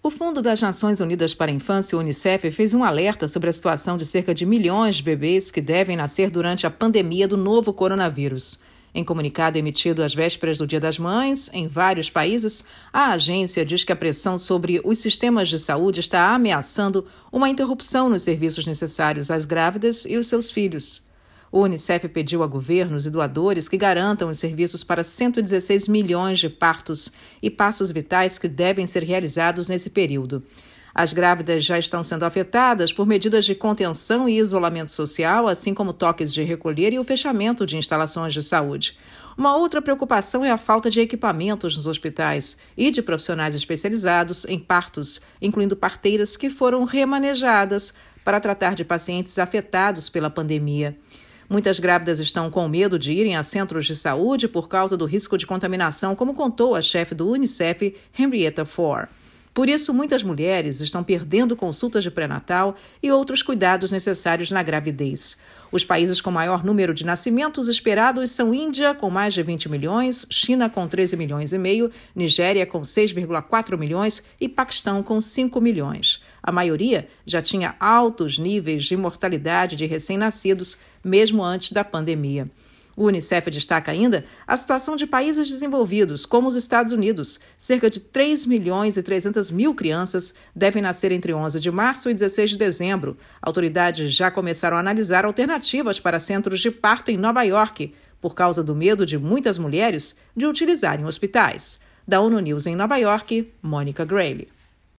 O Fundo das Nações Unidas para a Infância, o UNICEF, fez um alerta sobre a situação de cerca de milhões de bebês que devem nascer durante a pandemia do novo coronavírus. Em comunicado emitido às vésperas do Dia das Mães, em vários países, a agência diz que a pressão sobre os sistemas de saúde está ameaçando uma interrupção nos serviços necessários às grávidas e os seus filhos. O UNICEF pediu a governos e doadores que garantam os serviços para 116 milhões de partos e passos vitais que devem ser realizados nesse período. As grávidas já estão sendo afetadas por medidas de contenção e isolamento social, assim como toques de recolher e o fechamento de instalações de saúde. Uma outra preocupação é a falta de equipamentos nos hospitais e de profissionais especializados em partos, incluindo parteiras que foram remanejadas para tratar de pacientes afetados pela pandemia. Muitas grávidas estão com medo de irem a centros de saúde por causa do risco de contaminação, como contou a chefe do UNICEF, Henrietta Fore. Por isso, muitas mulheres estão perdendo consultas de pré-natal e outros cuidados necessários na gravidez. Os países com maior número de nascimentos esperados são Índia, com mais de 20 milhões, China, com 13 milhões e meio, Nigéria, com 6,4 milhões e Paquistão, com 5 milhões. A maioria já tinha altos níveis de mortalidade de recém-nascidos, mesmo antes da pandemia. O UNICEF destaca ainda a situação de países desenvolvidos, como os Estados Unidos. Cerca de 3 milhões e 300 mil crianças devem nascer entre 11 de março e 16 de dezembro. Autoridades já começaram a analisar alternativas para centros de parto em Nova York, por causa do medo de muitas mulheres de utilizarem hospitais. Da ONU News em Nova York, Mônica Grayle.